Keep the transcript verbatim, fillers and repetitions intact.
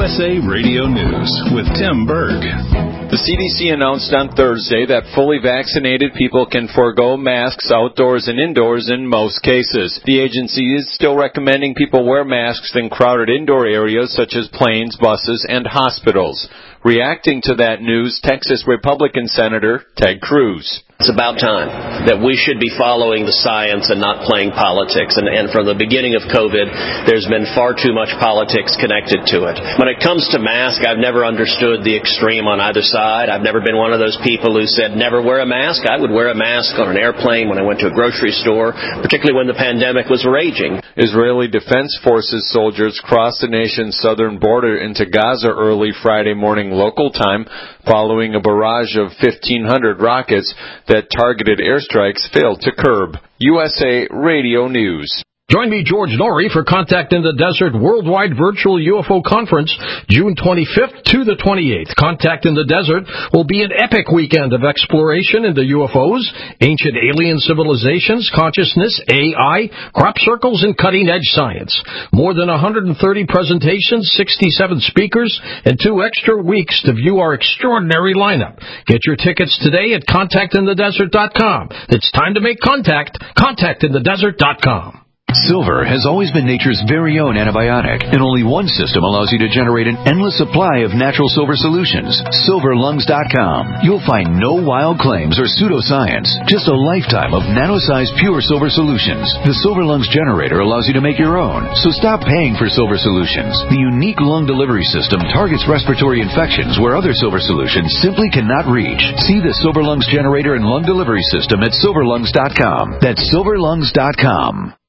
S A Radio News with Tim Berg. The C D C announced on Thursday that fully vaccinated people can forego masks outdoors and indoors in most cases. The agency is still recommending people wear masks in crowded indoor areas such as planes, buses, and hospitals. Reacting to that news, Texas Republican Senator Ted Cruz. It's about time that we should be following the science and not playing politics. And, and from the beginning of COVID, there's been far too much politics connected to it. When it comes to mask, I've never understood the extreme on either side. I've never been one of those people who said never wear a mask. I would wear a mask on an airplane when I went to a grocery store, particularly when the pandemic was raging. Israeli Defense Forces soldiers crossed the nation's southern border into Gaza early Friday morning local time, following a barrage of fifteen hundred rockets that targeted airstrikes failed to curb. U S A Radio News. Join me, George Norrie, for Contact in the Desert Worldwide Virtual U F O Conference, June twenty-fifth to the twenty-eighth. Contact in the Desert will be an epic weekend of exploration into U F Os, ancient alien civilizations, consciousness, A I, crop circles, and cutting-edge science. More than one hundred thirty presentations, sixty-seven speakers, and two extra weeks to view our extraordinary lineup. Get your tickets today at contact in the desert dot com. It's time to make contact. contact in the desert dot com. Silver has always been nature's very own antibiotic, and only one system allows you to generate an endless supply of natural silver solutions. silver lungs dot com. You'll find no wild claims or pseudoscience, just a lifetime of nano-sized pure silver solutions. The Silver Lungs generator allows you to make your own, so stop paying for silver solutions. The unique lung delivery system targets respiratory infections where other silver solutions simply cannot reach. See the Silver Lungs generator and lung delivery system at silver lungs dot com. That's silver lungs dot com.